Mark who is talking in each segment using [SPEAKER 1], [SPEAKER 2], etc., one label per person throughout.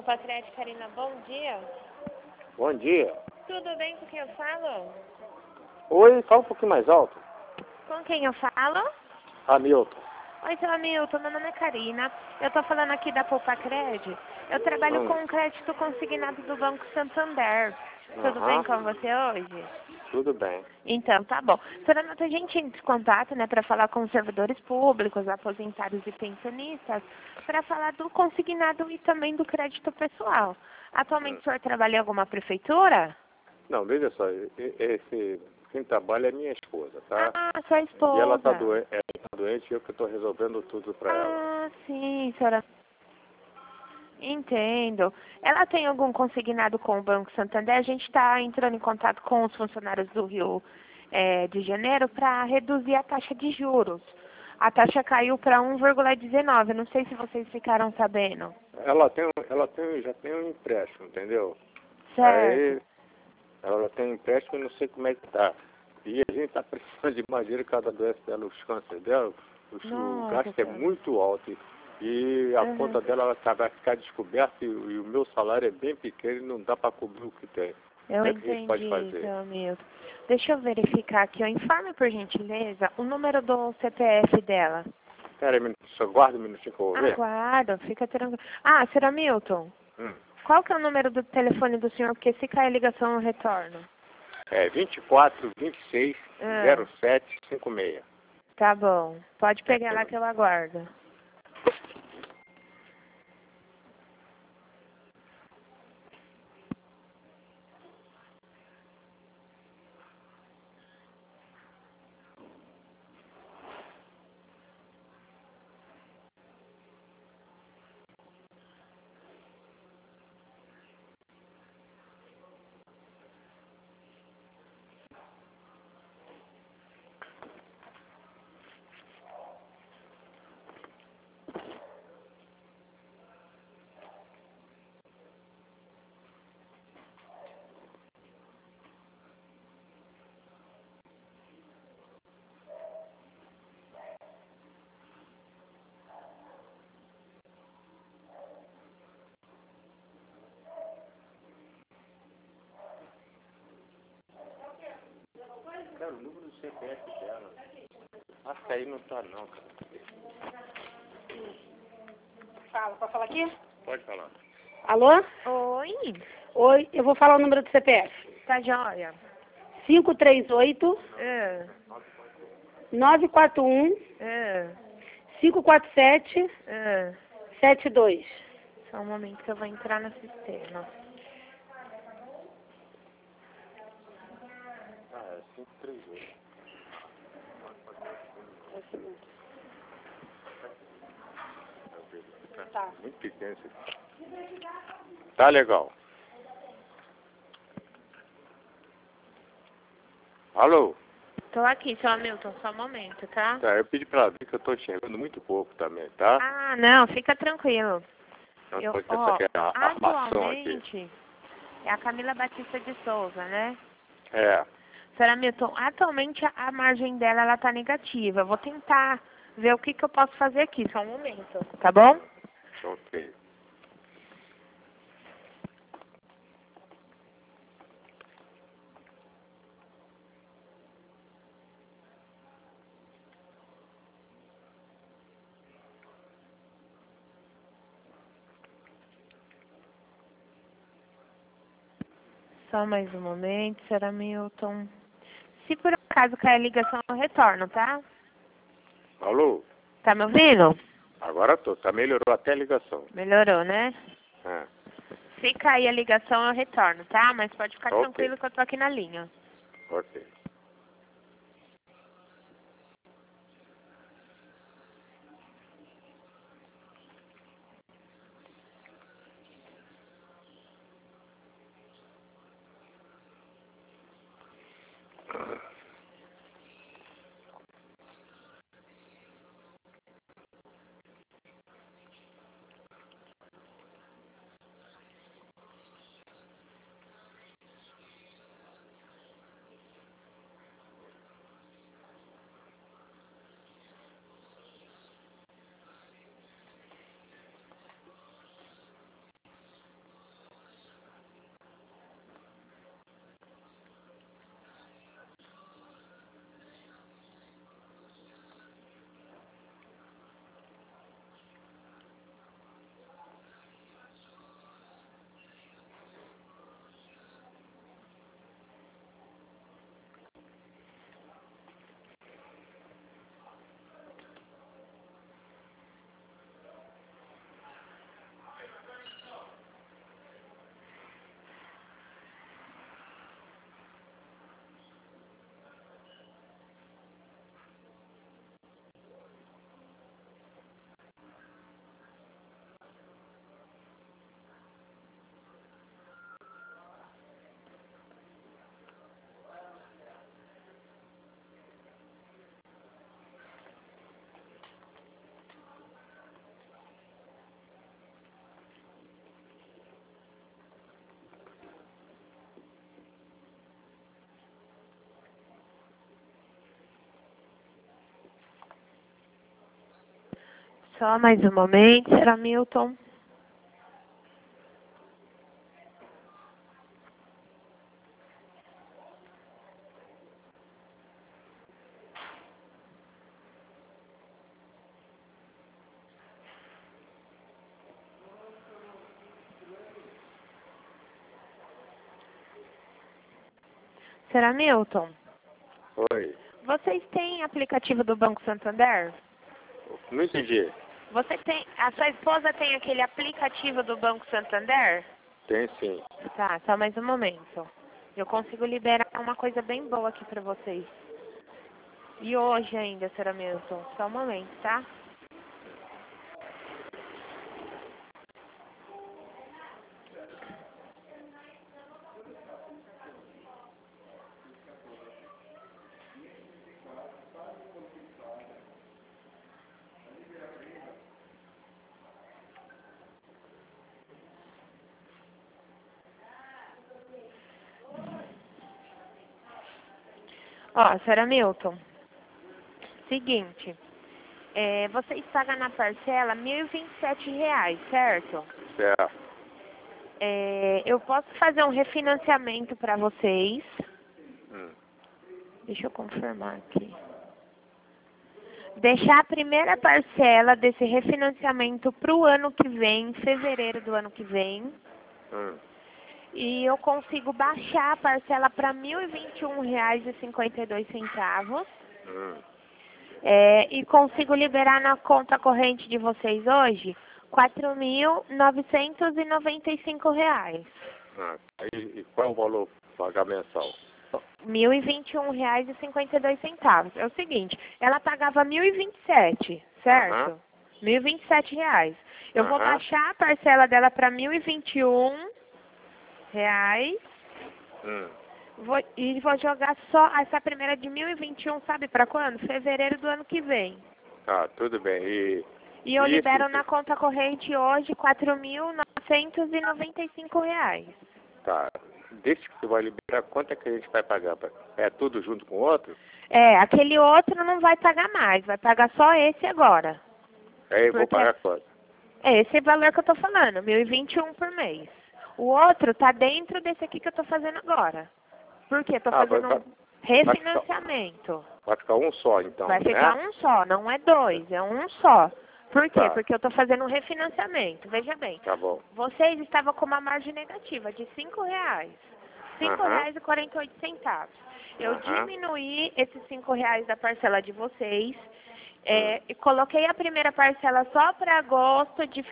[SPEAKER 1] Popacred, Karina, bom dia.
[SPEAKER 2] Bom dia.
[SPEAKER 1] Tudo bem com quem eu falo?
[SPEAKER 2] Oi, fala um pouquinho mais alto.
[SPEAKER 1] Com quem eu falo?
[SPEAKER 2] Hamilton.
[SPEAKER 1] Oi, seu Hamilton, meu nome é Karina. Eu tô falando aqui da Popacred. Eu trabalho com um crédito consignado do Banco Santander. Tudo bem com você hoje?
[SPEAKER 2] Tudo bem.
[SPEAKER 1] Então, tá bom. Senhora Hamilton, a gente entra em contato, né, para falar com os servidores públicos, aposentados e pensionistas, para falar do consignado e também do crédito pessoal. Atualmente o senhor trabalha em alguma prefeitura?
[SPEAKER 2] Não, veja só, quem trabalha é minha esposa, tá?
[SPEAKER 1] Ah, sua esposa.
[SPEAKER 2] E ela tá doente e eu que estou resolvendo tudo para ela.
[SPEAKER 1] Ah, sim, senhora. Entendo. Ela tem algum consignado com o Banco Santander? A gente está entrando em contato com os funcionários do Rio de Janeiro para reduzir a taxa de juros. A taxa caiu para 1,19. Não sei se vocês ficaram sabendo.
[SPEAKER 2] Já tem um empréstimo, entendeu?
[SPEAKER 1] Certo.
[SPEAKER 2] Aí ela tem um empréstimo e não sei como é que tá. E a gente está precisando de mais dinheiro cada doença dela, os cânceres dela, o gasto é muito alto. E a conta dela vai ficar descoberta e o meu salário é bem pequeno e não dá para cobrir o que tem.
[SPEAKER 1] Eu
[SPEAKER 2] Como é que a gente pode
[SPEAKER 1] entendi,
[SPEAKER 2] fazer?
[SPEAKER 1] seu Hamilton. Deixa eu verificar aqui. Informe, por gentileza, o número do CPF dela.
[SPEAKER 2] Pera aí, só guarda um minutinho que eu vou ver.
[SPEAKER 1] Aguardo, fica tranquilo. Ah, senhor Hamilton, qual que é o número do telefone do senhor? Porque se cair a ligação eu retorno.
[SPEAKER 2] É 24 26 07 56.
[SPEAKER 1] Tá bom. Pode pegar lá que eu aguardo.
[SPEAKER 2] Cara, o número do CPF dela. Acho que aí não tá não, cara.
[SPEAKER 3] Fala, pode falar aqui?
[SPEAKER 2] Pode falar.
[SPEAKER 3] Alô?
[SPEAKER 1] Oi,
[SPEAKER 3] Oi, eu vou falar o número do CPF.
[SPEAKER 1] tá joia?
[SPEAKER 3] 538
[SPEAKER 1] É,
[SPEAKER 3] 941
[SPEAKER 1] é,
[SPEAKER 3] 547
[SPEAKER 1] é.
[SPEAKER 3] 72.
[SPEAKER 1] Só um momento que eu vou entrar no sistema.
[SPEAKER 2] Ah, é 538.
[SPEAKER 3] Tá.
[SPEAKER 2] Muito pequeno esse aqui. Tá legal. Alô?
[SPEAKER 1] Tô aqui, seu Hamilton, só um momento, tá?
[SPEAKER 2] Tá, eu pedi pra ela vir que eu tô enxergando muito pouco também, tá?
[SPEAKER 1] Ah, não, fica tranquilo.
[SPEAKER 2] Então, essa aqui é a armação aqui.
[SPEAKER 1] Atualmente, é a Camila Batista de Souza, né?
[SPEAKER 2] É.
[SPEAKER 1] Senhora Milton, atualmente a margem dela ela tá negativa. Eu vou tentar ver o que eu posso fazer aqui, só um momento, tá bom?
[SPEAKER 2] Ok.
[SPEAKER 1] Só mais um momento, senhora Milton. Se por acaso cair a ligação, eu retorno, tá?
[SPEAKER 2] Alô?
[SPEAKER 1] Tá me ouvindo?
[SPEAKER 2] Agora tô. Tá, melhorou até a ligação.
[SPEAKER 1] Melhorou, né?
[SPEAKER 2] É.
[SPEAKER 1] Se cair a ligação, eu retorno, tá? Mas pode ficar
[SPEAKER 2] Ok.
[SPEAKER 1] tranquilo que eu tô aqui na linha.
[SPEAKER 2] Ok.
[SPEAKER 1] Só mais um momento, será Milton? Será Milton?
[SPEAKER 2] Oi.
[SPEAKER 1] Vocês têm aplicativo do Banco Santander?
[SPEAKER 2] Não entendi.
[SPEAKER 1] Você tem, a sua esposa tem aquele aplicativo do Banco Santander?
[SPEAKER 2] Tem sim.
[SPEAKER 1] Tá, só mais um momento. Eu consigo liberar uma coisa bem boa aqui pra vocês. E hoje ainda, será Milton? Só um momento, tá? Ó, senhora Milton, seguinte, vocês pagam na parcela R$ 1.027, certo?
[SPEAKER 2] Certo.
[SPEAKER 1] Eu posso fazer um refinanciamento para vocês. Deixa eu confirmar aqui. Deixar a primeira parcela desse refinanciamento para o ano que vem, em fevereiro do ano que vem. E eu consigo baixar a parcela para R$ 1.021,52. E consigo liberar na conta corrente de vocês hoje R$ 4.995.
[SPEAKER 2] E qual é o valor pagar mensal?
[SPEAKER 1] R$ 1.021,52. É o seguinte, ela pagava R$ 1.027, certo? R$ 1.027. Eu vou baixar a parcela dela para R$ 1.021. E vou jogar só essa primeira de 1.021, sabe para quando? Fevereiro do ano que vem.
[SPEAKER 2] Ah, tudo bem.
[SPEAKER 1] E eu libero na conta corrente hoje R$ 4.995.
[SPEAKER 2] Tá. Desse que você vai liberar, quanto é que a gente vai pagar? É tudo junto com o outro?
[SPEAKER 1] Aquele outro não vai pagar mais, vai pagar só esse agora.
[SPEAKER 2] Aí eu vou pagar quanto?
[SPEAKER 1] Esse valor que eu tô falando, R$ 1.021 por mês. O outro tá dentro desse aqui que eu tô fazendo agora. Por quê? Tô fazendo um refinanciamento.
[SPEAKER 2] Vai ficar um só, então,
[SPEAKER 1] Vai ficar um só, não é dois, é um só. Por quê?
[SPEAKER 2] Tá.
[SPEAKER 1] Porque eu tô fazendo um refinanciamento. Veja bem,
[SPEAKER 2] Tá bom.
[SPEAKER 1] vocês estavam com uma margem negativa de R$ 5. R$ 5,48. Eu diminuí esses R$ 5 da parcela de vocês. E coloquei a primeira parcela só para agosto de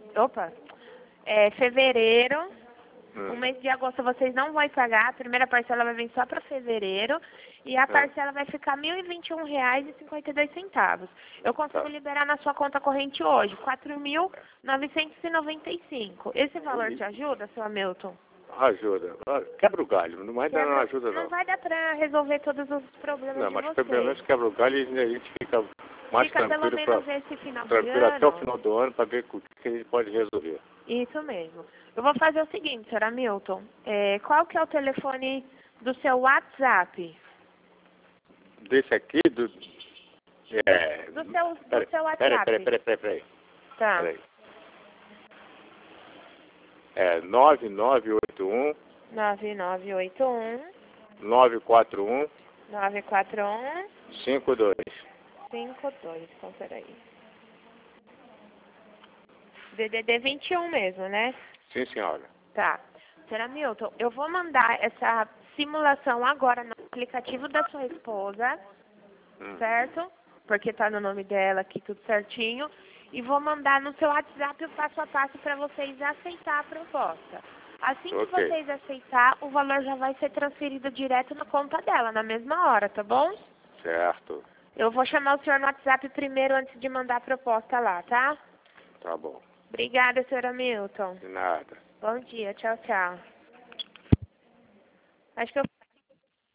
[SPEAKER 1] fevereiro. O mês de agosto vocês não vão pagar, a primeira parcela vai vir só para fevereiro e a parcela vai ficar R$ 1.021,52. Eu consigo liberar na sua conta corrente hoje, R$ 4.995. Esse valor te ajuda, seu Hamilton?
[SPEAKER 2] Ajuda. Quebra o galho, mas não ajuda não.
[SPEAKER 1] Não vai dar para resolver todos os problemas de vocês.
[SPEAKER 2] Mas pelo menos quebra o galho e a gente fica mais tranquilo,
[SPEAKER 1] pelo menos esse final do
[SPEAKER 2] tranquilo
[SPEAKER 1] ano.
[SPEAKER 2] até o final do ano para ver o que a gente pode resolver.
[SPEAKER 1] Isso mesmo. Eu vou fazer o seguinte, senhor Hamilton. Qual que é o telefone do seu WhatsApp?
[SPEAKER 2] Desse aqui, do
[SPEAKER 1] seu WhatsApp.
[SPEAKER 2] Peraí.
[SPEAKER 1] Tá.
[SPEAKER 2] Peraí. 9981
[SPEAKER 1] 9981
[SPEAKER 2] 941
[SPEAKER 1] 941
[SPEAKER 2] 52.
[SPEAKER 1] 52. Então, peraí. DDD 21 mesmo, né?
[SPEAKER 2] Sim, senhora.
[SPEAKER 1] Tá. Senhora Milton, eu vou mandar essa simulação agora no aplicativo da sua esposa, certo? Porque tá no nome dela aqui tudo certinho. E vou mandar no seu WhatsApp o passo a passo para vocês aceitar a proposta. Assim que vocês aceitar, o valor já vai ser transferido direto na conta dela, na mesma hora, tá bom?
[SPEAKER 2] Certo.
[SPEAKER 1] Eu vou chamar o senhor no WhatsApp primeiro antes de mandar a proposta lá, tá?
[SPEAKER 2] Tá bom.
[SPEAKER 1] Obrigada, senhora Milton.
[SPEAKER 2] De nada.
[SPEAKER 1] Bom dia, tchau, tchau. Acho que eu